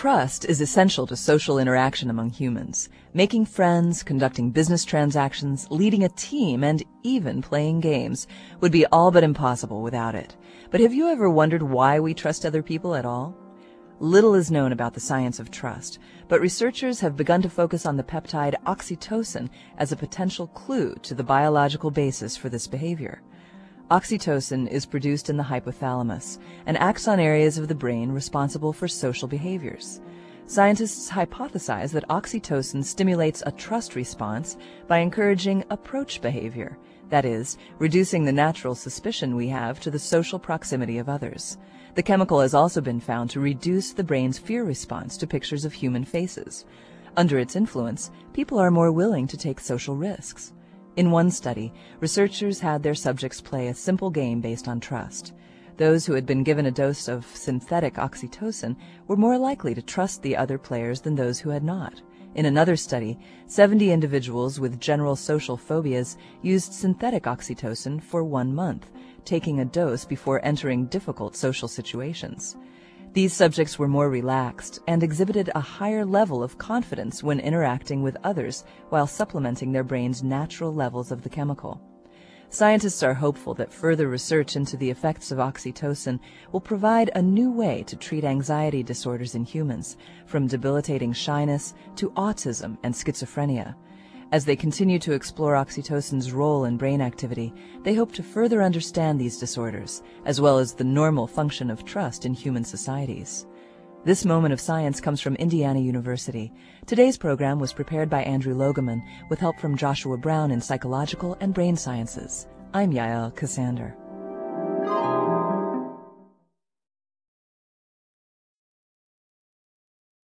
Trust is essential to social interaction among humans. Making friends, conducting business transactions, leading a team, and even playing games would be all but impossible without it. But have you ever wondered why we trust other people at all? Little is known about the science of trust, but researchers have begun to focus on the peptide oxytocin as a potential clue to the biological basis for this behavior. Oxytocin is produced in the hypothalamus and acts on areas of the brain responsible for social behaviors. Scientists hypothesize that oxytocin stimulates a trust response by encouraging approach behavior, that is, reducing the natural suspicion we have to the social proximity of others. The chemical has also been found to reduce the brain's fear response to pictures of human faces. Under its influence, people are more willing to take social risks. In one study, researchers had their subjects play a simple game based on trust. Those who had been given a dose of synthetic oxytocin were more likely to trust the other players than those who had not. In another study, 70 individuals with general social phobias used synthetic oxytocin for 1 month, taking a dose before entering difficult social situations. These subjects were more relaxed and exhibited a higher level of confidence when interacting with others while supplementing their brain's natural levels of the chemical. Scientists are hopeful that further research into the effects of oxytocin will provide a new way to treat anxiety disorders in humans, from debilitating shyness to autism and schizophrenia. As they continue to explore oxytocin's role in brain activity, they hope to further understand these disorders, as well as the normal function of trust in human societies. This moment of science comes from Indiana University. Today's program was prepared by Andrew Logeman with help from Joshua Brown in Psychological and Brain Sciences. I'm Yael Cassander.